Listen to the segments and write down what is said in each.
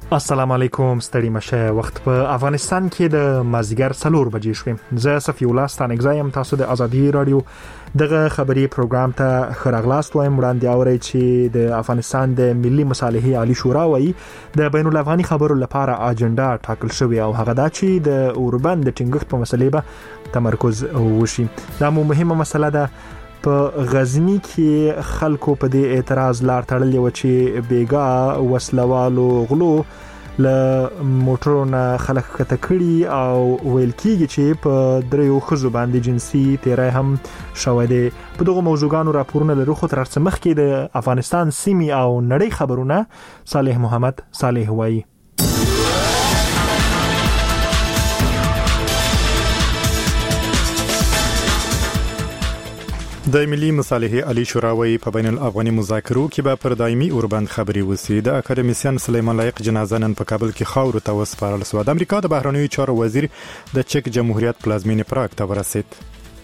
السلام علیکم، ستړي مشه. وخت په افغانستان کې د مازیګر 4 بجې شوې. زه صفی الله ستانګزایم. تاسو د ازادي رادیو دغه خبري پروګرام ته خراغلاست وایم. وړاندې اوري چې د افغانستان د ملي مصالحې عالی شورا وایي د بین الافغاني خبرو لپاره اجنډا ټاکل شوې او هغه دا چې د اوربند د ټینګښت په مسلې به تمرکز وشي. دا مهمه مسله ده. په غزنی کې خلکو په دې اعتراض لار تړلې و چې بیګا وسلوالو غلو له موټرونو خلک کته کړي او ویل کېږي چې په دریو خزو باندې جنسي تیرای هم شوې ده. په دغه موضوعګانو راپورونه لرو. خو تر څه مخکې د افغانستان سیمې او نړۍ خبرونه صالح محمد صالح وایي. د ملي مصالحې عالی شورا وایي په بین الافغاني مذاکرو کې به پر دایمي اوربند خبري وسی. د اکاډمیسین سلیمان لایق جنازه نن په کابل کې خاور ته وسپارل شو. د امریکا د بهرنیو چارو وزیر د چک جمهوریت پلازمینې پراګ ته ورسید.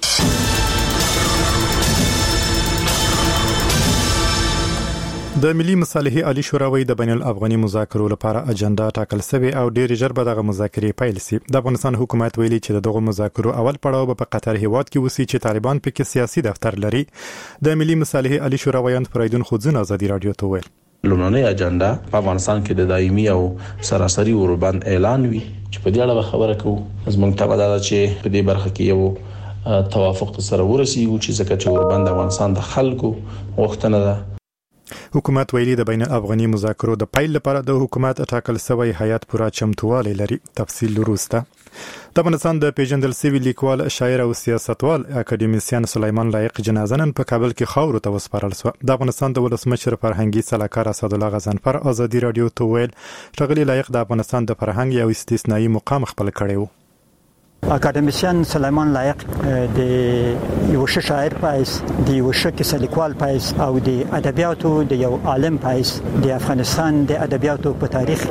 د ملي مصالحې عالی شورا وایي د بین الافغاني مذاکرو لپاره اجنډا ټاکل شوی او ډیر ژر به دغه مذاکرې پیل شي. د افغانستان حکومت ویلي چې دغه مذاکرو اول پړاو په قطر هیواد کې وسی چې طالبان پکې سیاسي دفتر لري. د ملي مصالحې عالی شورا وایي فرایدون خودزن ازادي رادیو ته ویل لومړنۍ اجنډا په افغانستان کې د دایمي او سراسري اوربند اعلان وی چې په دې اړه خبره کوو. زموږ ته دا چې په دې برخه کې یو توافق سره ورسیږو چې ځکه چې اوربند افغانستان د خلکو غوښتنه ده. حکومت ویلي د بین الافغاني مذاکرو د پیل لپاره د حکومت ټاکل شوی هیئت پورا چمتووالی لري. تفصیل وروسته. د افغانستان د پیژندل شوی لیکوال، شاعر او سیاستوال اکاډمیسین سلیمان لایق جنازه نن په کابل کې خاور ته وسپارل شو. د افغانستان د ولسمشر فرهنګي سلاکار اسد الله غضنفر ازادي رادیو ته ویل ټغلي لایق د افغانستان د فرهنګ یو استثنایی مقام خپل کړی و. اکاډمیسین سلیمان لایق د یو شاعر پایس، د یو کیسه لیکوال پایس او د ادبیاتو د یو عالم پایس د افغانستان د ادبیاتو په تاریخ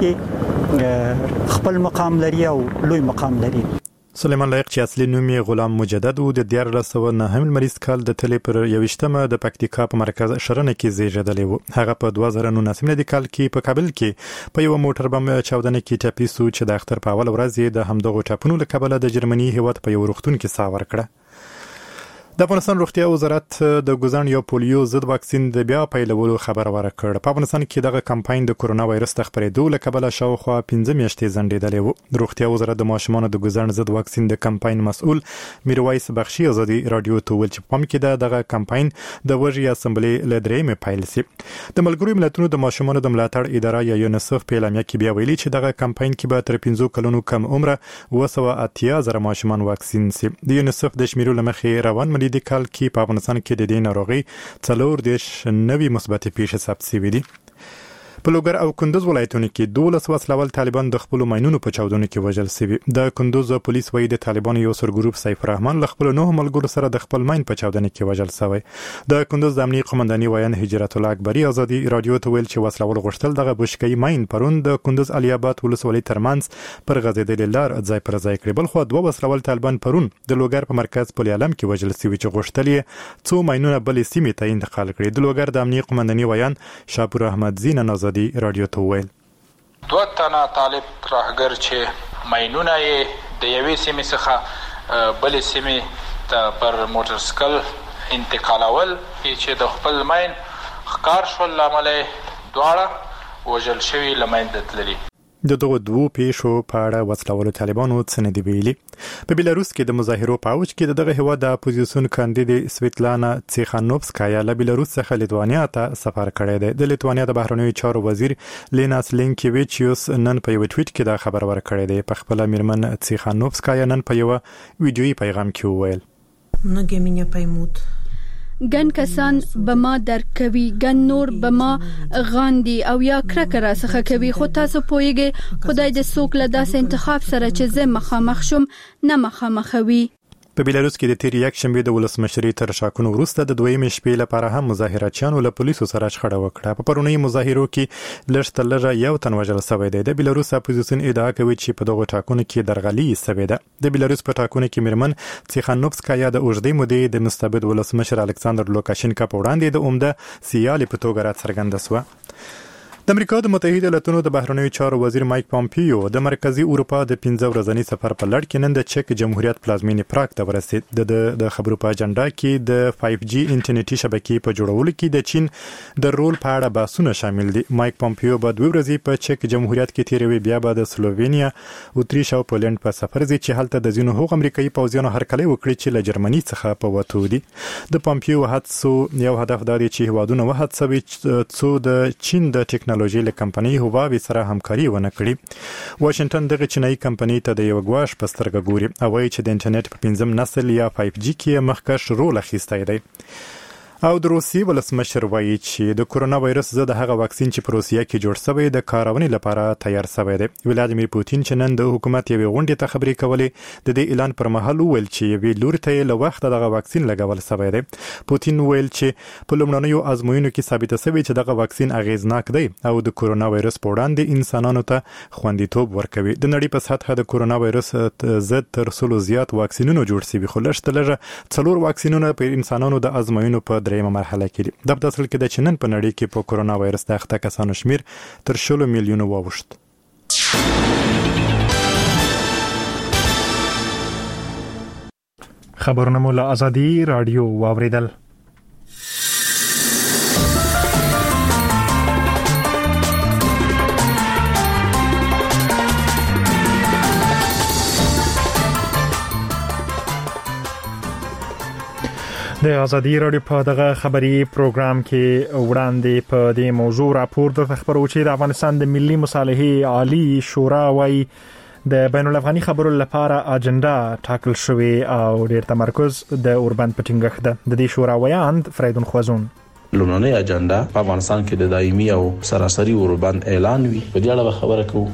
کې خپل مقام لري او لوی مقام لري. سلیمان لایق چې اصلي نوم یې غلام مجدد و د 1409 مریض کال د تلې پر 21مه د پکتیکا په مرکز شرنه کې زیږیدلی و. هغه په 2019 کال کې په کابل کې په یو موټر بم چاودنه کې ټپي شو چې د اختر په اول ورځ د همدغه ټاپونو له کبله د جرمني هیواد په یو روغتون کې ساه ورکړه. د افغانستان روغتیا وزارت د ګوزن یو پولیو ضد واکسین د بیا پیلولو خبر ورکړ. په افغانستان کې دغه کمپاین د کورونا وایرس د خپرېدو له کبله شاوخوا 15 میاشتې ځنډېدلی و. روغتیا وزارت د ماشومانو د ګوزن ضد واکسین د کمپاین مسؤل میرویس بخشي ازادي رادیو ته ویل چې پام کې دغه کمپاین د وژي اسمبلی له درېمې پیل شي. د ملګرو ملتونو د ماشومانو د ملاتړ اداره یا یونیسف په اعلامیه کې بیا ویلي چې دغه کمپاین کې به تر 15 کلونو کم عمره 280,000 ماشومان واکسین شي. د یونیسف د شمیرو لمخې روان ملیدي کال کې په افغانستان کې د دې ناروغي 4 نوي مثبت پیښې ثبت شوې دي. په لوګر او کندوز ولایتونو کې 12 وسلوال طالبان د خپل ماینونو په چاودنو کې وژل شوي. د کندوز پولیس وایي د طالبانو یو سرګروپ سیف الرحمن له خپل 9 ملګرو سره د خپل ماین په چاودنه کې وژل شوی. د کندوز د امنیي قومنداني وایي هجرت الله اکبري ازادي رادیو ته ویل چې وسلوال غشتل دغه بشکې ماین پرون د کندوز علي آباد ولسوالۍ ترمنځ پر غځېدلې لار ځای پر ځای کړی. بل خو 2 وسلوال طالبان پرون د لوګر په مرکز پل علم کې وژل شوي چې غشتل یې څو ماینونه بلې سیمې ته انتقال کړي. د لوګر د امنیي قومنداني وایي شاپور احمد زین ازادي رادیو ته 2 تنه طالب راهګر چې ماینونه یې د یوې سیمې څخه بلې سیمې ته پر موټرسایکل انتقالول چې د خپل ماین ښکار شول له امله دواړه وژل شوي له منځه تللي. د دغه 2 پیښو په اړه وسلوالو طالبانو څه نه دی ویلي. په بیلاروس کې د مظاهرو په اوج کې دغه هیواد د اپوزیسیون کاندید سویتلانا تیخانوفسکایا له بیلاروس څخه لیتوانیا ته سفر کړی دی. د لیتوانیا د بهرنیو چارو وزیر لیناس لینکیویچیوس نن په یو ټویټ کې دا خبر ورکړی دی. په خپل میرمن تیخانوفسکایا نن په یو ویډیویي پیغام کې وویل многие меня поймут. ګن کسان به ما درک کوي، ګن نور به ما غاندي او یا کرکه را څخه کوي، خو تاسو پوهیږئ خدای د څوک له داسې انتخاب سره چې زه مخامخ شم نه مخامخوي. په بیلاروس کې د تیر یک شنبه د ولسمشرۍ تر شاکونو وروسته د دویمې شپې لپاره هم مظاهراتچیانو له پولیسو سره شخړه وکړه. په پرونی مظاهرو کې لږ تر لږه یو تن وژل شوی دی. د بیلاروس اپوزیسیون ادعا کوي چې په دغه ټاکنو کې درغلي شوې ده. د بیلاروس په ټاکنو کې میرمن تیخانوفسکایا د اوږدې مودې د مستبد ولسمشر الکساندر لوکاشینکا په وړاندې د عمده سیالي په توګه راڅرګنده شوه. د امریکا د متحده ایالاتونو د بهرنیو چارو وزیر مایک پامپیو د مرکزی اروپا د 15 ورځني سفر په لړ کې نن د چک جمهوریت پلازمینې پراګ ته ورسید. د خبرو په اجنډا کې د 5G انټرنیټي شبکې په جوړولو کې د چین د رول په اړه بحثونه شامل دي. مایک پامپیو په 2 ورځې په چک جمهوریت کې تیروي، بیا به د سلووینیا، اتریش او پولند په سفر ځي چې هلته د ځینو هغو امریکایي پوځیانو هرکلی وکړي چې له جرمني څخه په وتو دي. د پامپیو هڅو یو هدف دا دی چې هیوادونه وهڅوي څو د چین د ټیکنالوژي له کمپنۍ هواوی سره همکاري ونه کړي. واشنگټن دغه چینایي کمپنۍ ته د یو غواش په سترګه ګوري او وایي چې د انټرنیټ په 5م نسل یا 5G کې مخکښ رول اخیستی دی. او د روسیې ولسمشر وایي چې د کورونا وایرس ضد هغه واکسین چې په روسیه کې جوړ شوی د کارونې لپاره تیار شوی دی. ولادیمیر پوتین چې نن د حکومت یوې غونډې ته خبرې کولې، د دې اعلان پر مهال وویل چې یوې لور ته له وخت دغه واکسین لګول شوی دی. پوتین ویل چې په لومړنیو ازموینو کې ثابته شوی چې دغه واکسین اغیزناک دی او د کورونا وایرس په وړاندې انسانانو ته خوندیتوب ورکوي. د نړۍ په سطحه د کورونا وایرس ضد تر څلو زیات واکسینونه جوړ شوي، خو لږ 4 واکسینونه په انسانانو د ازموینو په درېمه مرحله کې دي. د اصل کې د چینن په نړۍ کې په کورونا وایرس د اخته کسانو شمیر تر 100 میلیونه واوښت. خبرونه مو له آزادي رادیو واوریدل. د آزادي رادیو په دغه خبري پروګرام کې وړاندې په دې موضوع راپور د خبرو چې د افغانستان د ملي مصالحې عالی شورا وايي د بین الافغاني خبرو لپاره اجنډا ټاکل شوی او ډېر تمرکز د اوربند په ټینګښت ده. د دې شورا ویاند فریدون خوازون لومړنۍ اجنډا په افغانستان کې د دایمي او سراسري اوربند اعلان وی. په دې اړه خبره کوو.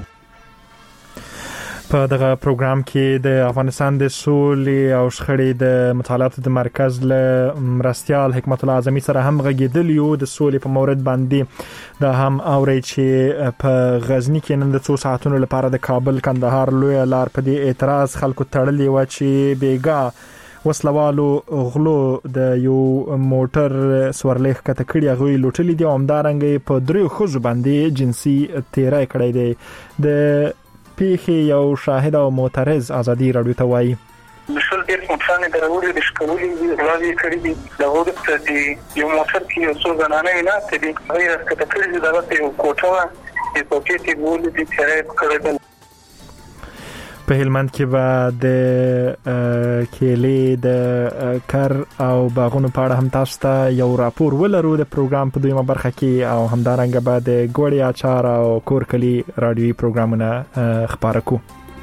په دغه پروګرام کې د افغانستان د سولې او شخړې د مطالعاتو د مرکز له مرستیال حکمت الله اعظمي سره هم غږیدل یو د سولې په مورد باندې دا هم اوري چې په غزنی کې نن د 2 ساعتونو لپاره د کابل کندهار لوی لار په دې اعتراض خلکو تړلې و چې بیګا وسلوالو غلو د یو موټر سورلیخ کته کړی غوي لوټلې دي او همدارنګ په 3 خزو باندې جنسي تیرای کړی دی. د پیخي یو شاهد او معترض آزادي رادیو ته وایي مشل ډېر موټرانه درولې د شکولې راځي کړی دي د هغه د یو موټر کې یو څو زنانه نه ته دي غیر کته کړی دي دا یو کوټه یې په کې تی بولې دي چې کړل. په هلمند کې به د کېلې د کار او باغونو په اړه هم تاسو ته یو راپور ولرو د پروګرام په دویمه برخه کې او همدارنګه به د ګوړې اچار او کورکلي رادیوي پروګرامونه خبره کوو.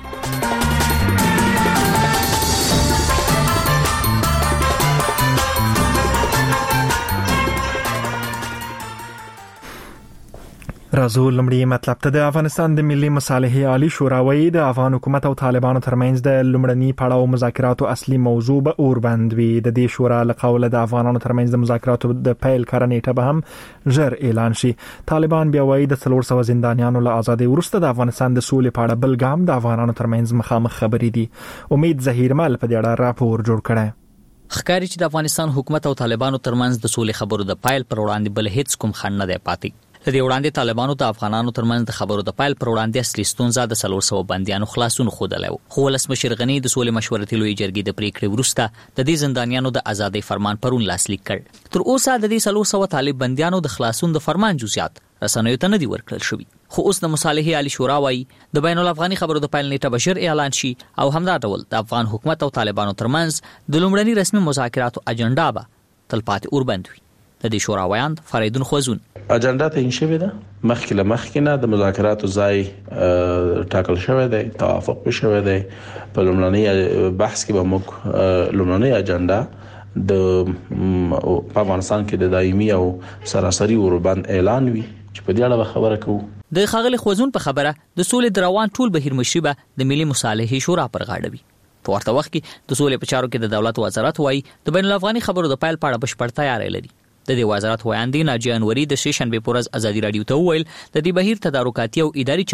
راځو لمړی مطلب ته. د افغانستان د ملي مصالحې عالی شورا وايي د افغان حکومت او طالبانو ترمنځ د لمړني پړاو مذاکراتو اصلي موضوع به اوربند وي. د دې شورا له قوله د افغانانو ترمنځ د مذاکراتو د پیل کارنېټه به هم ژر اعلان شي. طالبان بیا وايي د 300 زندانیانو له آزادۍ وروسته د افغانستان د سولې په اړه بل ګام د افغانانو ترمنځ مخامخ خبرې دي. امید ظهیرمل په دې اړه راپور جوړ کړی. ښکاري چې د افغانستان حکومت او طالبانو ترمنځ د سولې خبرو د پیل پر وړاندې بل هیڅ کوم خنډ نه دی پاتې. د دې وړاندې طالبانو د افغانانو ترمنځ د خبرو د پیل پر وړاندې اصلي ستونزه د 300 بنديانو خلاصون خوده و. خو ولسمشر غنی د سولې مشورتي لوی جرګې د پریکړې وروسته د دې زندانیانو د ازادۍ فرمان پرون لاسلیک کړ. تر اوسه د دې 300 طالب بنديانو د خلاصون د فرمان جزئیات رسنیو ته نه دی ورکړل شوی. خو اوس د مصالحې عالی شورا وايي د بین الافغاني خبرو د پیل نیټه بشر اعلان شي او همدا ډول د افغان حکومت او طالبانو ترمنځ د لومړني رسمي مذاکراتو اجنډا به تلپاتې اوربند وي. د دې شورا ویاند فریدون خوازون اجنډا ته انشوي ده مخکې نه د مذاکراتو ځای ټاکل شوی دی، توافق شوی دی. په لومړني بحث کې به موږ لومړني اجنډا د افغانستان کې د دایمي او سراسري اوربند اعلان وی چې په دې اړه خبره کوو. د خاغلی خوازون په خبره د سولې د روان ټول بهیر مشري به د ملي مصالحې شورا پر غاړه وي. په ورته وخت کې د سولې په چارو کې د دولت وزارت وايي د بین الافغاني خبرو د پیل په اړه بشپړ تیاری لري. د دې وزارت وایاندې ناجیه انوري د شنبه پورز آزادي رادیو ته وویل د دې بهیر تدارکاتي او اداري چاري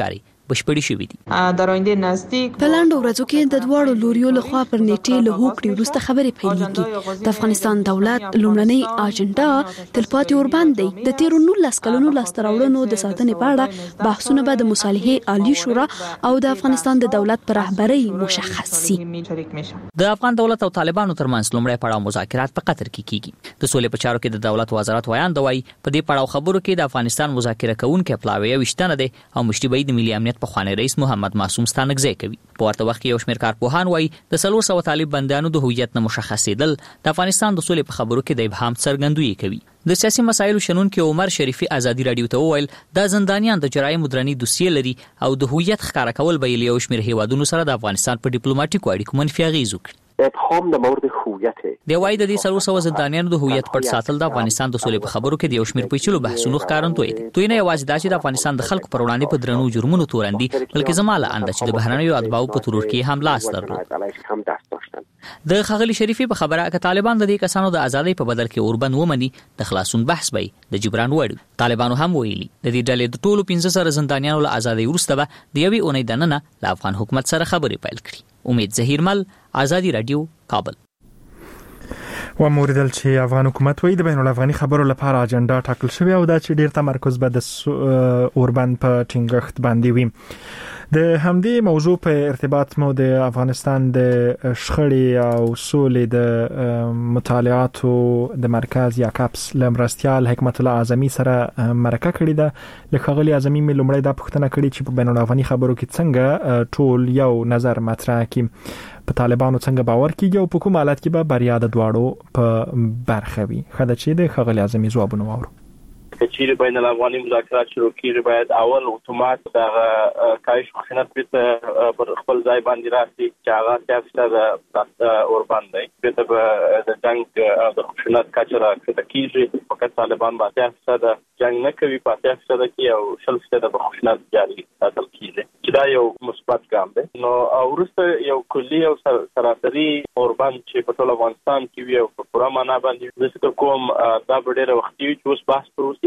بشپړي شوې دي. درآینده نزدیک په لاندو ورځو کې د دواړو لوريو لخوا پر نیټې له هوکړې وروسته خبرې پیلېږي. د افغانستان دولت لومړنۍ اجنډا تلپاتې اوربند دی. د تیرو 19 کلونو لاسته راوړنو د ساتنې په اړه بحثونه به د مصالحې عالی شورا او د افغانستان د دولت پر رهبرۍ مشخص شي. د افغان دولت او طالبانو ترمنځ لومړی پړاو مذاکرات په قطر کې کیږي. د سولې په چارو کې د دولت وزارت وایان دوی په دې پړاو خبرو کې د افغانستان مذاکره کوونکي پلاوی وشتنه دي او مشتي د ملي امنیت په خوانی رئیس محمد معصوم ستانکزی کوي. په ورته وخت کې یو شمېر کارپوهان وایي د 300 طالب بندیانو د هویت نه مشخصېدل د افغانستان د سولې په خبرو کې د ابهام څرګندوي کوي. د سیاسي مسایلو شنونکي عمر شریفي ازادي رادیو ته وویل د زندانیان د جرایم درنی دوسیې لري او د هویت ښکارا کول به یو شمېر هیوادونو سره د افغانستان په ډیپلوماټیکو اړیکو منفي اغیز وکړي. ابهام د مورد هویت دی وایي د دې 300 زندانیانو د هویت پټ ساتل د افغانستان د سولې په خبرو کې د یو شمېر پیچلو بحثونو ښکارندوی دی. دوی نه یوازې دا چې د افغانستان د خلکو پر وړاندې په درنو جرمونو تورندي بلکې زماله انده چې د بهرنیو اتباعو په ترور کې هم لاس درلود. د خغلی شریفي په خبره ک طالبان د دې کسانو د ازادۍ په بدل کې اوربند ومني د خلاصون بحث به د جبران وړ. طالبانو هم ویلي د دې ډلې د ټولو 15 زندانیانو له ازادۍ وروسته به د یوې اونۍ دننه له افغان حکومت سره خبرې پیل کړي. امید زهیرمل، ازادي رادیو، کابل. و موردل چې افغان حکومت وایي د بین الافغاني خبرو لپاره اجنډا ټاکل شوی او دا چې ډیر تمرکز به د اوربند په ټینګښت باندې وي. د همدې موضوع په ارتباط مو د افغانستان د شخړې او سولې د مطالعاتو د مرکز یا کاپس لمرستیال حکمت الله اعظمي سره مرکه کړې ده. لخغلی اعظمي مې لومړی دا پوښتنه کړې چې په بین الافغاني خبرو کې څنګه ټول یو نظر مطرح کړي، په طالبانو څنګه باور کیږي او په کوم حالت کې به بریا د دواړو په برخه وي. خدای چې د خغلی اعظمي ځوابونه واورو. چې بین الافغاني مذاکرات شروع کیږي باید اول اتومات د کاش خشونت پر خپل ځای باندې راسي چې هغه سیاست د اوربند دی چې د جنگ د خشونت کچره کېږي. فقط طالبان با سیاست د جنگ نه کوي، په سیاست کې او شلفته د خشونت جاري ساتل کېږي چې دا یو مثبت ګام دی. نو ورسته یو کلی او سراسري اوربند چې په ټول افغانستان کې وي او په پوره معنا باندې د څه کوم دا ډېر وخت وي چې اوس بحث پروسي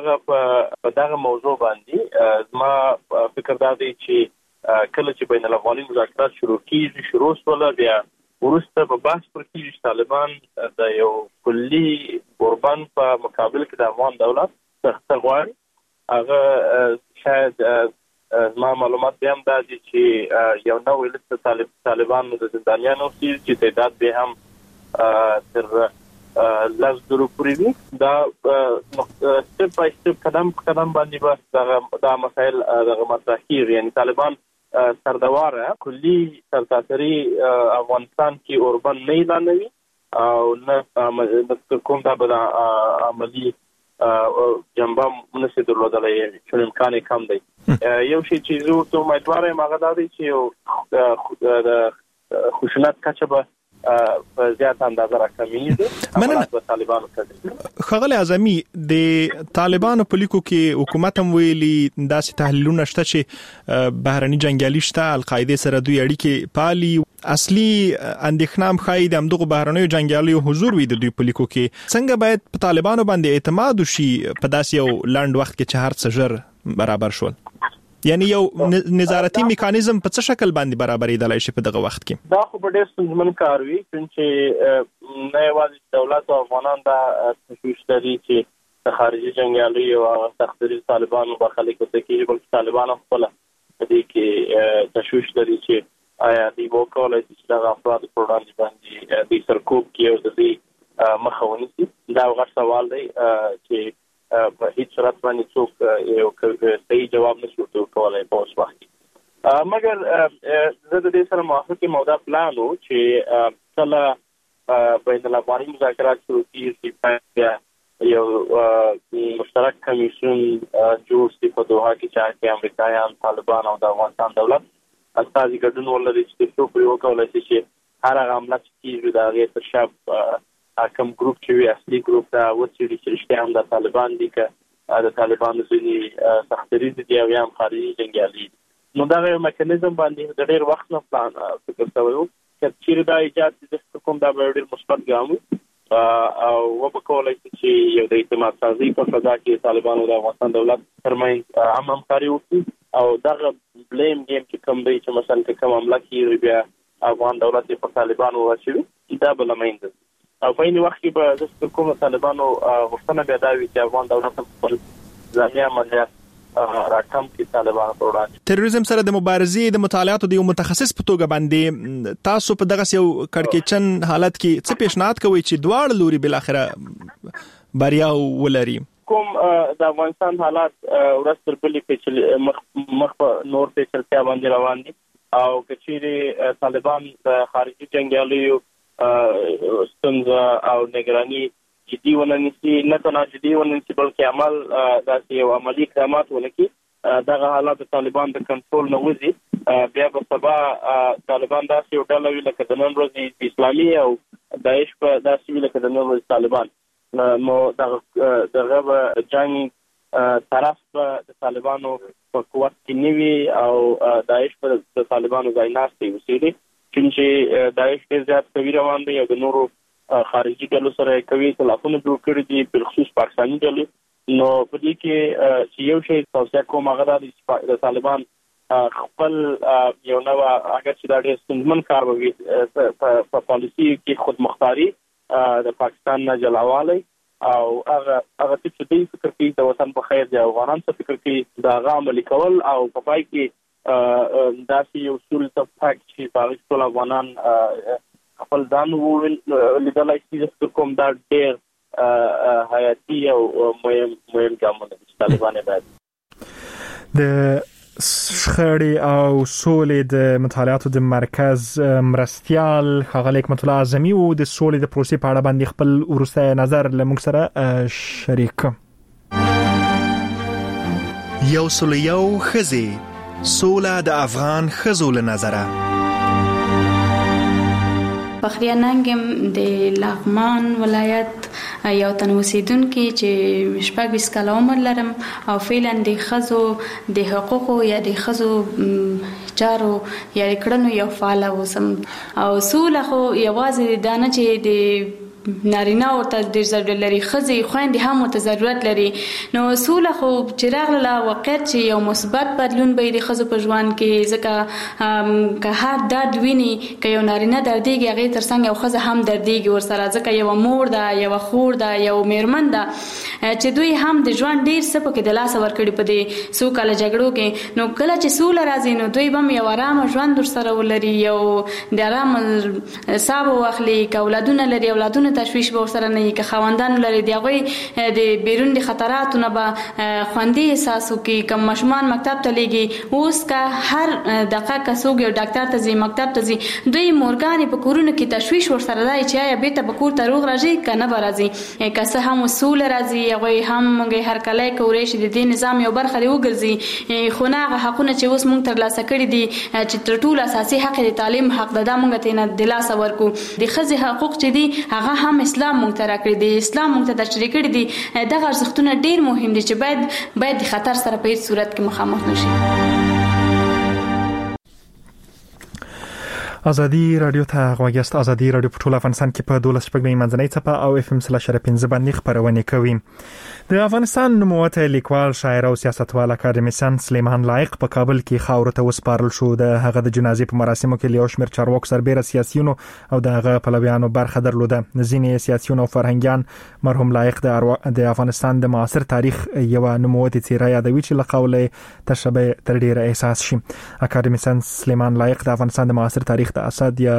دغه موضوع باندې زما فکر دا دی چې کله چې بین الافغاني مذاکرات شروع کیږي شروع سول بیا ورسته په بحث پر کېږي طالبان د یو کلی اوربند په مقابل کې د افغان دولت سخت غواړي. هغه شاید زما معلومات بیا هم دا دي چې یو نوې لسته طالبانو د زندانیانو چې تعداد به هم تر لاس درو پورې وي. دا سټپ بای سټپ قدم باندې به دا مسائل دغه مطرح کیږي. یعنی طالبان سردواره کلی سرتاسري افغانستان کې اوربند نه اعلانوي او نه کوم دا به عملی جنبه منسي درلودلای چې امکان کم دی. یو شی چې زه ته امیدوار یم هغه دا دی چې د خشونت کچه به په زیات اندازه راکمیږي. مننه. طالبانو ته خغلی اعظمي د طالبانو په لیکو کې حکومت هم ویلي داسې تحلیلونه شته چې بهرني جنگیالي شته القاعده سره دوی اړیکې پالي. اصلي اندېښنه خای د همدغه بهرنیو جنگیالیو حضور وي د دوی په لیکو کې. څنګه باید په طالبانو باندې اعتماد وشي په داسې یو لاند وخت کې چې هر څه ژر برابر شول؟ یعنی یو نظارتي میکانیزم په څه شکل باندې برابرېدلای شي په دغه وخت کې؟ دا خو ډېر ستونزمن کار وي چې نه یوازې دولت او افغانان دا تشویش لري چې د خارجي جنګیالیو او تخریب طالبانو برخه لیکي، بلکې طالبان خپل په دې کې تشویش لري چې آیا دوی وکولای شي چې دغه افراد په وړاندې باندې د سرکوب کې او د دې مخه ونیسي. دا غټ سوال دی چې په هیڅ صورت باندې څوک یو صحیح جواب نشي ورکولای په اوس وخت کې. مګر زه د دې سره موافق یم او دا پلان و چې کله بین الافغاني مذاکرات شروع کېږي یو مشترک کمیسیون جوړ شي په دوحه کې چې امریکایان، طالبان او د افغانستان دولت استازي ګډون ولري چې څوک پرې وکولای شي چې هر هغه عمله چې کېږي د هغې تر شا کوم ګروپ چې وي اصلي ګروپ ته وڅېړي چې رښتیا هم د طالبان دي که د طالبانو ځینې سختدریز دي او یا هم خارجي جنګیالي دي. نو دغه یو میکانیزم باندې د ډېر وخت نه پلان فکر شوی و که چیرې دا ایجاد چې کوم دا به ډېر مثبت ګام وي او وبکولای شي چې یو د اعتماد سازي په فضا کې طالبانو د افغانستان دولت ترمنځ همکاري وکړي او دغه بلیم گیم چې کوم دی چې مثلا کوم عمله کیږي بیا افغان دولت په طالبانو واچوي دا بل مینده او په این وخت کې به د کوم طالبانو غوښتنه بیا دا وي چې افغان دولت خپل ځانګړي عملیات راکم کې طالبان په وړاندې تروریزم سره د مبارزې د مطالعاتو د یو متخصص په توګه باندې تاسو په دغه یو کړکېچن حالت کې څه پیشنهاد کوئ چې دواړه لوري بل اخره بریا ولري کوم د افغانستان حالات ورځ تر بلې په مخ په نور په چلتیا باندې روان دي او کچېری طالبان د خارجي جنگیالیو ستونزه او نگرانی جدي وننسي نه تنها جدي وننسي بلکې عمل داسې یو عملي اقدامات ونکړي دغه حالات د طالبان د کنټرول نه وځي بیا به سبا طالبان داسې یو ډله وي لکه د نن ورځې اسلامي او داعش په داسې وي لکه د نن ورځې طالبان نو دغه جنگ طرف به د طالبانو په قوت کې نیوي او داعش په د طالبانو ځای ناستي وسیلي چې داعش ډېر زیات کوي روان دی او د نورو خارجي ډلو سره کوي خلافونه جوړ کړي دي په خصوص پاکستاني ډلې نو په دې کې چې یو شی توصیه کوم هغه د طالبان خپل یو نو هغه چې دا ډېر ستونزمن کار وي په پالیسي کې خودمختاري د پاکستان نه جلاوالی او هغه چې دوی فکر کوي د وطن په خیر دی افغانان څه فکر کوي دا هغه عملي کول او په پای کې داسې یو اصول اتفاق چې په هغې ټول افغانان خپل ځان لیدلی شي زه فکر کوم دا ډېر حیاتي او مهم ګامونه دي چې طالبان یې باید د شخړې او سولې د مطالعاتو د مرکز مرستیال ښاغلی حکمت الله اعظمي او د سولې د پروسې په اړه باندې خپل وروستی نظر له موږ سره شریک یو سل یو ښځې سوله د افغان ښځو له نظره فخریه ننګم د لغمان ولایت یو تن اوسیدونکي چې شپږ 20 کاله عمر لرم او فعلا د ښځو د حقوقو یا د ښځو چارو یا کړنو یو فعال اوسم او سوله خو یوازې دا نه چې د نارینه ورته ډېر ضرورت لري ښځې خویندې هم ورته ضرورت لري نو سوله خو چې راغله واقعیت چې یو مثبت بدلون به د ښځو په ژوند کې ځکه که هر درد ویني که یو نارینه دردېږي هغې تر څنګ یو ښځه هم دردېږي ورسره ځکه یوه مور ده یوه خور ده یو میرمن ده چې دوی هم د ژوند ډېر څه پکې د لاسه ورکړي په دې څو کاله جګړو کې نو کله چې سوله راځي نو دوی به هم یو ارامه ژوند ورسره ولري یو د ارامه ساه به واخلي که اولادونه لري اولادونه تشویش به ورسره نه وي که خاوندانو لري د هغوی د بیرون د خطراتو نه به خوندي احساس وکړي که ماشومان مکتب ته لیږي اوس که هر دقیقه که څوک یو ډاکټر ته ځي مکتب ته ځي دوی مورګانې په کورونو کې تشویش ورسره دی چې آیا بېرته به کور ته روغ راځي که نه به راځي که څه هم سوله راځي هغوی هم موږ هرکلی کولی شي د دې نظام یو برخه دې وګرځي خو نه هغه حقونه چې اوس موږ ترلاسه کړي دي چې تر ټولو اساسي حق د تعلیم حق ده دا موږ ته نه د لاسه ورکو د ښځې حقوق چې دي هغه هم اسلام موږ ته راکړي دي اسلام موږ ته تشریح کړي دي دغه ارزښتونه ډېر مهم دي چې باید د خطر سره په هیڅ صورت کې مخامخ نشي ازادي رادیو ته غوږیاست. ازادي رادیو په ټول افغانستان کې په 12 منځنۍ څپه او FM 3.15 باندې خبرونه کوي. د افغانستان نوموتی لیکوال شاعر او سیاستوال اکاډمیسن سلیمان لایق په کابل کې خاور ته وسپارل شو. د هغه د جنازې په مراسمو کې یو شمېر چارواکو سربېره سیاسيونو او د هغه پلویانو برخه درلوده. ځینې سیاسيون او فرهنګیان مرحوم لایق د افغانستان د معاصر تاریخ یو نوموتی څیره یادوي چې له قوله تشبه تر ډیره احساس شي. اکاډمیسن سلیمان لایق د افغانستان د معاصر تاریخ د اسد یا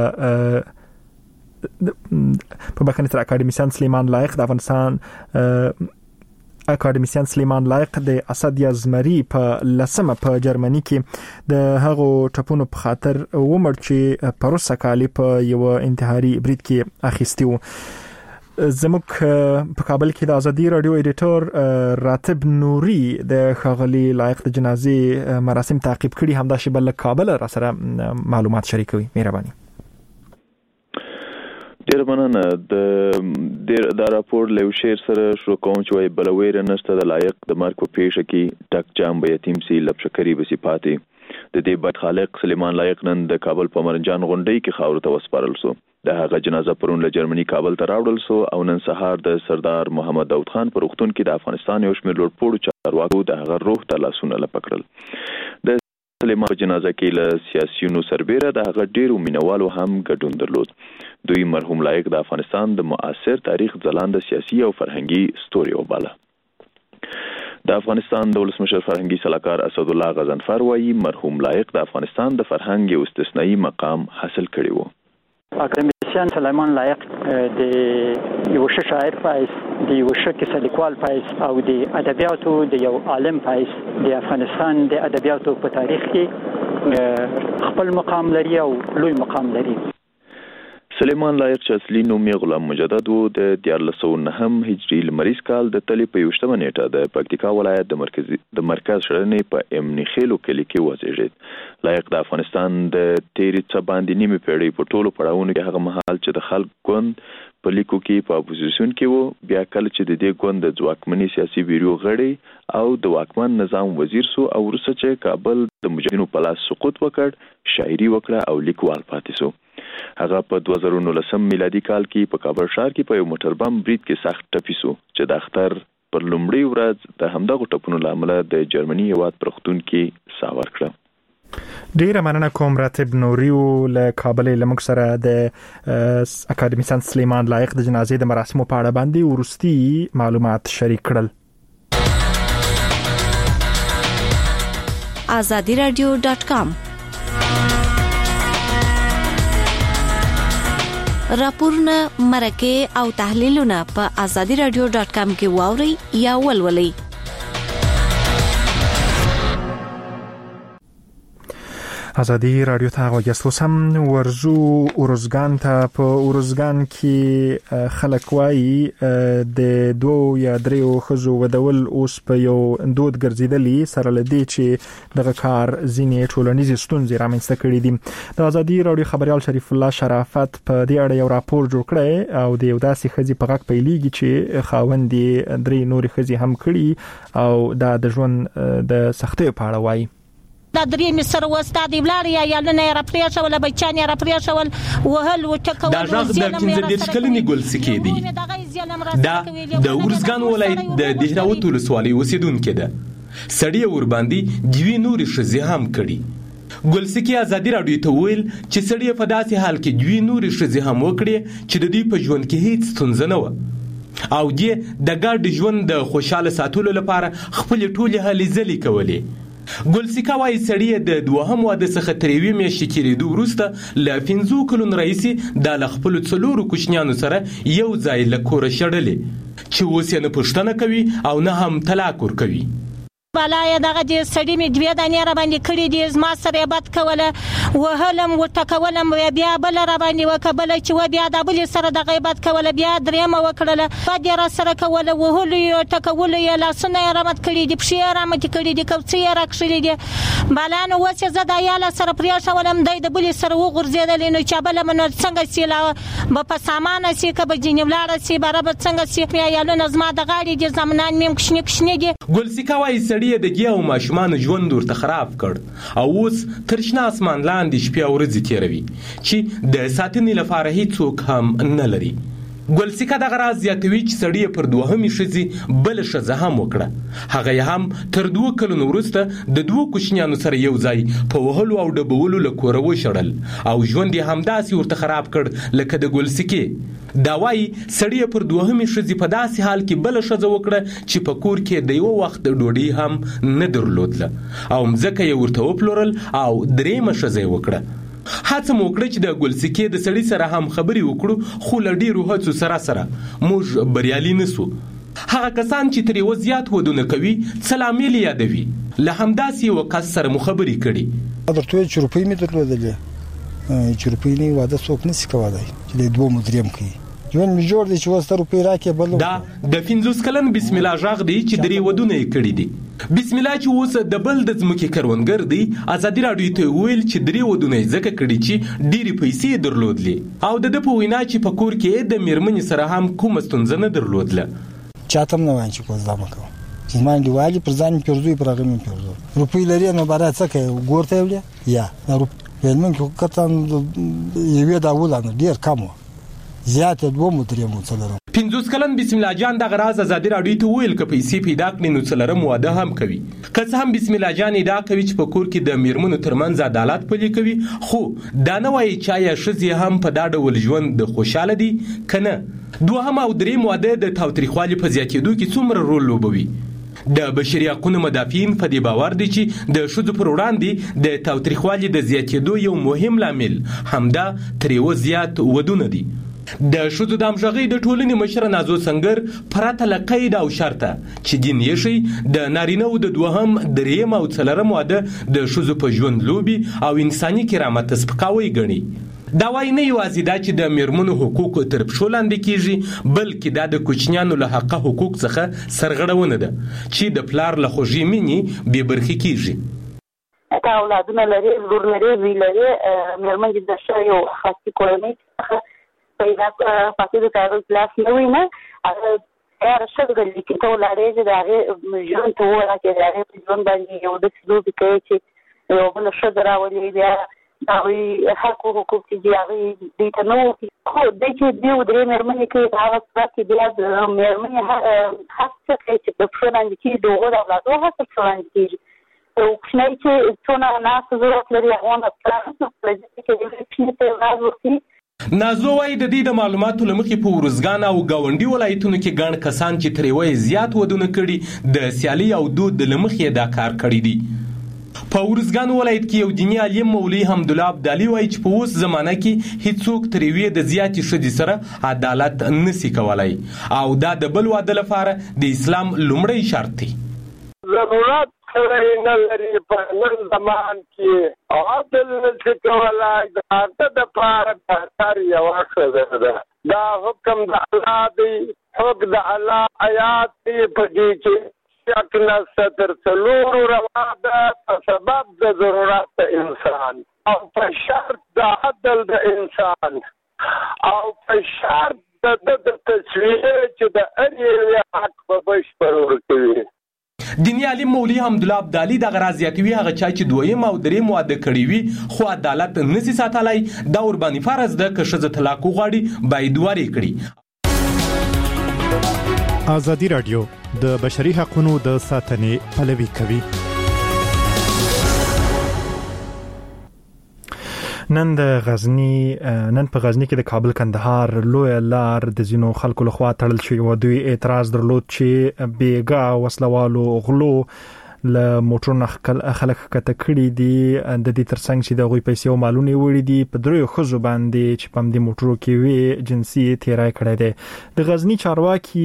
په بخښنه تر اکاډمیسن سلیمان لایق د افغانستان اکاډمیسن سلیمان لایق د اسد یا زمری په لسمه په جرمني کې د هغو ټپونو په خاطر ومړ چې پروسه کالی په یو انتحاري برید کې اخیستی وو. زموږ په کابل کې د ازادي رادیو ایډیټور راتب نوري د ښاغلي لایق د جنازې مراسم تعقیب کړي همدا شی بل کابل را سره معلومات شریکوي. مهرباني. ډیر مننه. د راپور له شیر سره شروع کوم چې وای بلویر نشته د لایق د مرګ په پیښه کې ټک جام به یتیم سي لبشکری به صفاتي د دې بد خالق سلیمان لایق نن د کابل په مرنجان غونډۍ کې خاور ته وسپارل شو. د هغه جنازه پرون له جرمني کابل ته راوړل شو او نن سهار د سردار محمد داود خان پر وختون کې د افغانستان یو شمېر لوړپوړو چارواکو د هغه روح ته لاسونه لپکړل. د سلیمان په جنازه کې له سیاسيونو سربېره د هغه ډیرو مینوالو هم ګډون درلود. دوی مرحوم لایق د افغانستان د معاصر تاریخ ځلانده سیاسي او فرهنګي ستوري وباله. د افغانستان د ولسمشر فرهنګي سلاکار اسد الله غضنفر وایي مرحوم لایق د افغانستان د فرهنګ یو استثنایی مقام حاصل کړی و. اکادمیسیان سلیمان لایق د یو شاعر پایس د یو کیسه لیکوال پایس او د ادبیاتو د یو عالم پایس د افغانستان د ادبیاتو په تاریخ کې خپل مقام لري او لوی مقام لري. سلیمان لایق چې اصلي نوم یې غلام مجدد و د 1409 هجري لمریز کال د تلې په 21 نیټه د پکتیکا ولایت د مرکز شړنې په امنی خېلو کلی کې وزیږید. لایق د افغانستان د تیری څخه باندې نیمه پیړۍ په ټولو پړاوونو کې هغه مهال چې د خلک ګوند په لیکو کې په اپوزیشن کې وو بیا کله چې د دې ګوند د ځواکمنۍ سیاسي بیرو غړي او د واکمن نظام وزیر سو او وروسته چې کابل د مجاهدینو په لاس سقوط وکړ شاعري وکړه او لیکوال پاتې سو. هغه په 2019 میلادي کال کې په کابل ښار کې په یو موټر بم برید کې سخت ټپي شو چې د اختر پر لومړۍ ورځ د همدغه ټپونو لامل د جرمني هیواد پرختون کې ساور کړ. ډیره مننه کوم راتب نوریو له کابل لمک سره د اکادمیسان سلیمان لایق د جنازې د مراسمو په اړه باندې ورستي معلومات شریک کړل. azadiradio.com راپورونه مرکه او تحلیلونه په azadiradio.com کې واوري یا ولولئ. ازادي رادیو ته غوښتل سم ورزو اورزګان ته په اورزګان کې خلک وایي د 2 یا 3 خزو ودول اوس په یو دود ګرځیدلی سره لدی چې دغه کار ځینې ټولنیز ستونزې رامنځته کړي دي. د ازادي رادیو خبريال شریف الله شرافت په دې اړه یو راپور جوړ کړی او د یو داسې خزي په غږ پیلېږي چې خاوندې 3 نورې خزي هم کړي او د ژوند د سختۍ په اړه وایي. دا درې مصر واستاد بلار یا لونه را پریښه ولا بچان را پریښه ول وهل وټکول دا ځغ د 15 کلنی ګل سکی دی. دا د ورزګان ولایت د دهراوت ولسوالۍ اوسیدونکو ده. سړی ور باندې دوی نور شزي هم کړي. ګل سکی ازادي رادیو ته ویل چې سړی په داسې حال کې دوی نور شزي هم وکړي چې د دې په ژوند کې هیڅ ستونزه نه و او دې د ګډ ژوند د خوشاله ساتلو لپاره خپل ټولې هلې ځلې کولې. ګلسیکا وايي سړی د دوهم واده څخه تریوي میاشتې کېدو وروسته ل 15 کلونو رئیسي د خپل څلورو کوچنیانو سره یو ځای له کور شړلې چې اوس یې نه پښتنه کوي او نه هم طلاق ورکوي. بالای دغه د سړی می دوی د نه را باندې کړی دي زما سره بد کوله وهلم وټکولم بیا بل را باندې وکبل چې و بیا د بل سره د غیبت کوله بیا درېم وکړله په دې سره کوله وهلې ټکول یې لاسونه رحمت کړی دي پښې رحمت کړی دي کوڅې راکښلې دي بالانو وڅ زدا یاله سره پریښه ولم د بل سره وغورځیدل نو چې بل من څنګه سیلا په سامان سي کبه جنولار سي برابر څنګه سي بیا یاله نظم د غاړي دي زمنان مم کښنی دي. ګلسیکا وايي سړی د ګیا او ماشومان ژوند ورته خراب کړ او اوس ترشنا اسمان لاندې شپه ورځ تیروي چې د ساتنې لپاره هیڅوک هم نه لري. ګلسیکا د غراز زیاتوي چې سړی پر دوهمې شزي بل شزه هم وکړه. هغه هم تر 2 کلونو وروسته د 2 کوچنیانو سره یو ځای په وهلو او ډبولو له کوره وشړل او ژوند یې همداسې ورته خراب کړ لکه د ګلسیکې. دا وايي سړی پر دوهمې شزي په داسې حال کې بل شزه وکړه چې په کور کې د یو وخت ډوډۍ هم نه درلودله او مځکه یې ورته وپلورل او درېمه شزه وکړه. هڅه مو وکړه چې د ګلسیکې د سړی سره هم خبرې وکړو خو له ډیرو هڅو سره موږ بریالي نسو. هغه کسان چې ترې وضعیت ودونه کوي سلامي یادوي له همداسې یو کس سره مو خبرې کړي. درته چې روپۍ مې درلودلې چې روپۍ نه واده څوک نشي کولای چې د 2 مدریم کوي ژوند می جوړ دي چې وسته روپۍ راکې بل دا د 15 کلن بسم الله ژغ دی چې درې ودونه کړي دي. بسم الله چې اوس د بل د ځمکې کروندګر دی ازادي رادیو ته ویل چې درې ودونه ځکه کړي چې ډېری پیسې درلودلې او د په وینا چې په کور کې د میرمنې سره هم کوم ستونزه نه درلودله. چاته نه وای چې کوزا مکو چې ما دیوالي پر ځان پیرزوی پر هغه مې پیرزو روپۍ لري نو بارا څه کوي ګورته ویل یا روپۍ نن کو کتان یوه دا ولانه ډیر کم زیات 2 مدریم څلورم 50 کلن بسم الله جان د غراز ازادي راډیو ته ویل ک پیسې پیدا کړي نو څلرم واده هم کوي که څه هم بسم الله جان دا کوي چې په کور کې د میرمنو ترمنځ عدالت پلي کوي خو دا نه وایي چې یا شذې هم په دا ډول ژوند د خوشاله دي کنه دوهم او دریم واده د تاوتریخوالي په زیاتېدو کې څومره رول لوبوي د بشري حقوقو مدافعین په دې باور دي چې د ښځو پر وړاندې د تاوتریخوالي د زیاتېدو یو مهم لامل همدا تریو زیات ودونه دي د ښځو د همغږۍ د ټولنې مشره نازو سنگر پرته له قید او شرطه چې دین یې شي د نارینه‌و د دوهم دریم او څلرم واده د ښځو په ژوند لوبي او انساني کرامت سپکاوی ګڼي دا وایي نه یوازې دا چې د میرمنو حقوق تر پښو لاندې کیږي بلکې دا د کوچنیانو له حقه حقوق څخه سرغړونه ده چې د پلار له خوږې مینې بې برخې کیږي که اولادونه لري لور لري زوی لري میرمن د ښه یو خاصې کورنۍ څخه پیدا پاتې د کارو کلاس نه وي نه هغه هر څه د لیکي ته ولاړې چې د هغې ژوند ته ووایه چې د هغې په ژوند باندې یو داسې لوبې کوي چې یو بله ښځه راولي بیا د هغوی حق او حقوق چې دي هغې دوی ته نه وکړي خو دی چې دوی او درې مېرمنې کوي په هغه صورت کې بیا د مېرمنې حق څه کوي چې په پښو لاندې کېږي د هغو د اولادو حق په پښو لاندې کېږي یو کوچنی چې څونه ناسته ضرورت لري هغه نه پلار نه پرېږدي چې د کوچني ته راز ورکړي نازو وايي د دې د معلوماتو لمخې په ورزګان او گاونډي ولایتونو کې ګڼ کسان چې تریوي زیات ودونه کړي د سیالي او دود لمخې دا کار کړی دي په ورزګان ولایت کې یو دیني عالم مولوي حمدالله عبدالي وايي چې په اوس زمانه کې هیڅوک تریوي د زیاتې ښځې سره عدالت نسی کولای او دا د بل واده لپاره د اسلام لومړی شرط دی ضرورت سره نه لري په نن زمان کې عادل نشي کولای د هغه د پاره د هر یو ښځه ده دا حکم د الله دی حکم د الله آیات دی په دې کې شک نه ستر څلور روا ده په سبب د ضرورت د انسان او په شرط د عدل د انسان او په شرط د تصویر چې د هر یو حق په بشپړ ورکوي دیني عالم مولوي حمدالله عبدالي دغه راز زیاتوي هغه چا چې دویم او دریم واده کړی وي خو عدالت نسی ساتلای دا ورباندې فرض ده که ښځه طلاق وغواړي باید ورې کړي ازادي راډیو د بشري حقوقو د ساتنې پلوي کوي نن په غزنی کې د کابل کندهار لوی لار د زینو خلکو لخوا تړل شوی و دوی اعتراض درلود چې بیګا وسلوالو غلو له موټرونو خلک کته کړی دي د دې ترڅنګ چې د غوي پیسې او مالونه وړي دي په درو خزو باندې چې پم دي موټرو کې وی جنسي تیرای کړی دی د غزنی چارواکي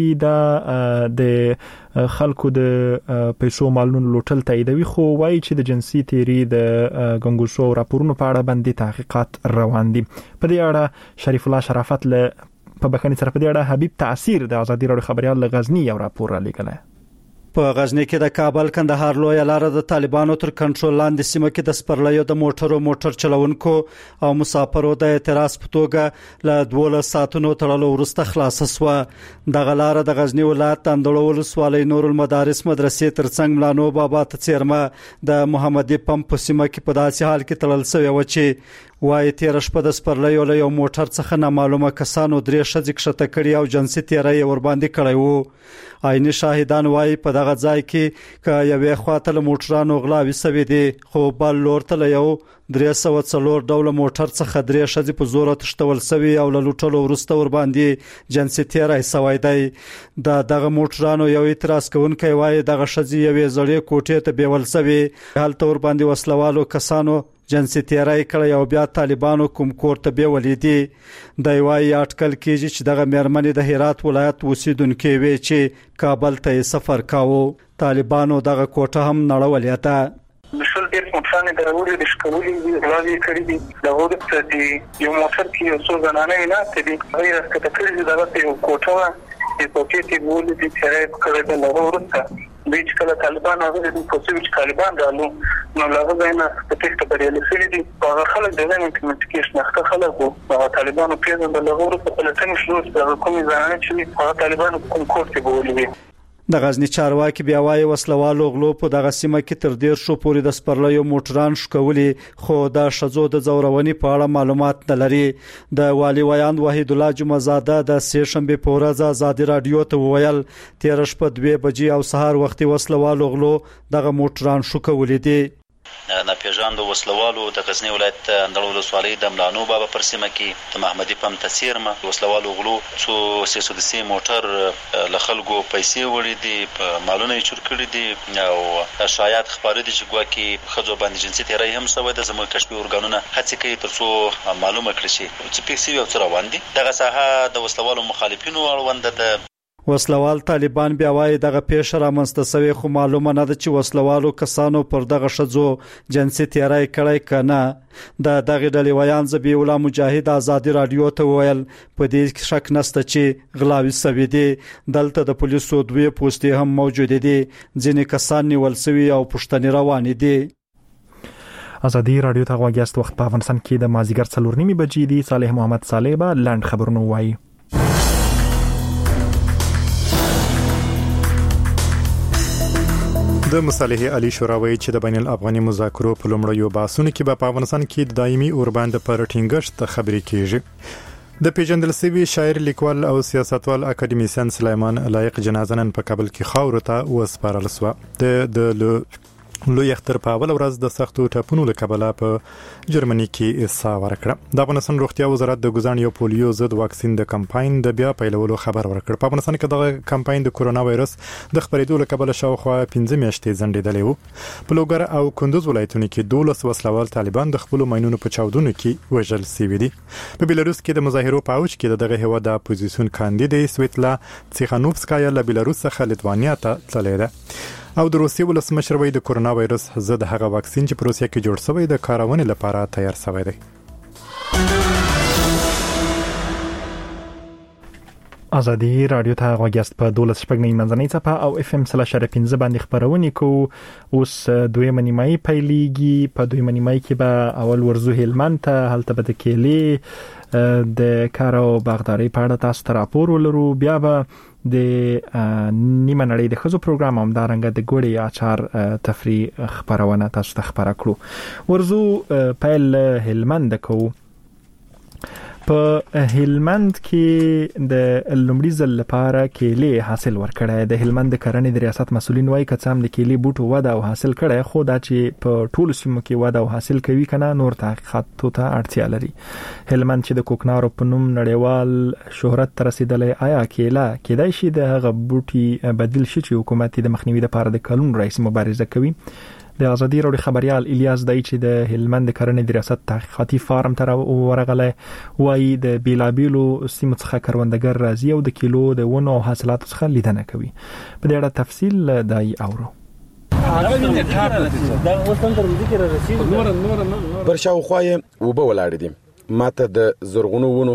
د خلکو د پیسو مالونو لوټل تاییدوي خو وایي چې د جنسي تیری د غنګوسو راپورونو په اړه باندې تحقیقات روان دي په دې اړه شریف الله شرافت له په بخښنې سره په دې اړه حبیب تاثیر د ازادي راډیو خبريال له غزنی یو راپور را لګلای په غزنی کې د کابل کندهار لوی لار د طالبانو تر کنټرول لاندې سیمه کې د سپرلیو د موټر چلونکو او مسافرو د اعتراض په توګه له 12 ساعتونو تړلو وروسته خلاص شوه د غلار د غزنی ولایت اندړول سوالي نور المدارس مدرسې ترڅنګ ملانو بابا ته چیرمه د محمدي پمپ په سیمه کې په داسې حال کې تړل شوی و چې وای تیر شپه د سپرلیو له یو موټر څخه نامعلومه کسانو درې شذ کښته کړی او جنسي تیرای ور باندې کړی وو عیني شاهدان وای په دغه ځای کې ک یوې خواته له موټرانو غلاوي سوي دي خو بل لور ته یو 304 ډول موټر څخه درې شذ په زور تشتول سوي او له لوټلو ورسته ور باندې جنسي تیرای سوي دی دغه موټرانو یو اعتراض کوونکی وای دغه شذ یوې زړې کوټې ته بیول سوي حالت ور باندې وسلوالو کسانو جنسي تیرای کړی او بیا طالبانو کوم کور ته به ولیدي د وای اټکل کېږي چې دغه مېرمنې د هرات ولایت اوسیدونکو وی چې کابل ته سفر کاوه طالبانو دغه کوټه هم نړولې ده مشل ډېر موټرانه درولې د شکولې دی غواړي کړی دي د هغه ته یو موټر کې یو څو زنانه نه ته دي غیر اسکه کړی دغه یو کوټه چې پکې تی بولې دي چې کړی د لورته بیچ کله طالبان هغه د پوسټ طالبان رالو نو لغه زینا په تخته بریالي شوی دي هغه خلک د زمين کمیټیکیشن ښه خلک او طالبانو پیژن د لغه په لټن شو د کومې ځانګړي چې هغه طالبانو کوم کوټه بولې د غزنی چارواکي بیا وايي وسلوالو غلو په دغه سیمه کې تر ډیر شو پورې د سپرلیو موټران شکولې خو د شزو د زورونی په اړه معلومات نه لري. د والی ویان وحید الله جمعزاده د سه شنبه په ورځ آزادي رادیو ته وویل 13 شپه 2 بجې او سهار وختي وسلوالو غلو دغه موټران شکولې دي. ناپېژاندو وسلوالو د غزنی ولایت اندړ ولسوالۍ د ملانو بابا پر سیمه کې د محمدي پم تسیرمه وسلوالو غلو څو سیسودسي موټر له خلکو پیسې وړي دي په مالونه یې چور کړي دي او شایعات خبرې دي چې ګواکې خځو باندې جنسي تیری هم شوی د زموږ کشفي ارګانونه هڅه کوي ترڅو معلومه کړي شي چې پیسې یو څه روان دي. دغه ساحه د وسلوالو مخالفینو اړوند ده. وسلوال طالبان بیا وايي دغه پیښه رامنځته شوې خو معلومه نه ده چې وسلوالو کسانو پر دغه شذو جنسي تیری کړی کنه. د دغه ډلې ویان زبی الله مجاهد آزادي رادیو ته ویل په دې شک نشته چې غلاوي سوي دي. دلته د پولیسو دوی پوسټي هم موجود دي. ځینې کسان نیول شوي او پوښتنې روانې دي. آزادي رادیو ته غواګیاست وخت په افغانستان کې د مازیګر 4:30 بجې دي. صالح محمد صالح به لاند خبرونه وایي. د مصالحه علي شوراوي چې د بین الافغاني مذاکرو په لومړیو بحثونو کې په افغانستان کې د دایمي اوربند پر ټینګښت خبرې کیږي. د پیژندل شوی شاعر لیکوال او سیاستوال اکاډمیسین سلیمان لایق جنازه نن په کابل کې خاور ته وسپارل شو. د لوی اختر په اول ورځ د سختو ټاپونو له کبله په جرمني کې احسا ورکړه. د افغانستان روغتیا وزارت د ګزان یو پولیو ضد واکسین د کمپاین د بیا پیلولو خبر ورکړ. په افغانستان کې د کمپاین د کورونا وایرس د خبرېدو له کبله شاوخوا 15 میاشتې ځنډېدلې وو. په لوګر او کندوز ولایتونو کې 12 وسلوال طالبان د خپل ماینونو په چاودنو کې وژل شوي دي. په بیلاروس کې د مظاهرو په اوج کې دغه هوا د اپوزیسیون کاندید سویتلا تسیخانوفسکایا له بیلاروس څخه لیتوانیا ته تللې ده. او د روسیې ولسمشر وایي د کورونا وایرس ضد هغه واکسین چې په روسیه کې جوړ شوی د کارونې لپاره تیار شوی دی. آزادي رادیو ته غواګیاست په 12:15 منځنۍ چپه او FM 3.15 باندې خبرونه کوو. اوس دویمه نیمایي پیلېږي. په دویمه نیمایي کې به اول ورزو هلمند ته هلته به د کېلې د کار او باغداري په اړه تاسو ته راپور ولرو. بیا به د نیمه نړۍ د خزو پروګرام هم دارنګه د ګوړې اچار تفریح خبرونه تاسو ته خبره کړو. ورزو پیل هلمند کوو. په هلمند کې د لومړي ځل لپاره کېلې حاصل ورکړی. د هلمند کرنې د ریاست مسولین وایي که څه هم د کېلې بوټو وده او حاصل کړی خو دا چې په ټولو سیمو کې وده او حاصل کوي کنه نور تحقیقاتو ته اړتیا لري. هلمند چې د کوکنارو په نوم نړیوال شهرت ته رسیدلی آیا کېله کېدای شي د هغه بوټي بدیل شي چې حکومت د مخنیوي لپاره د کلونو راهیسې مبارزه کوي؟ د آزادي رادیو خبريال الیاس دای چې د هلمند کرنې د ریاست تحقیقاتي فارم ته ورغله وایي د بیلابیلو سیمو څخه کروندګر راځي او د کیلو د ونو حاصلاتو څخه لیدنه کوي. په دې اړه تفصیل دای اورو. برشاو خوای وبو ولاړ دي ماته د زرغونو ونو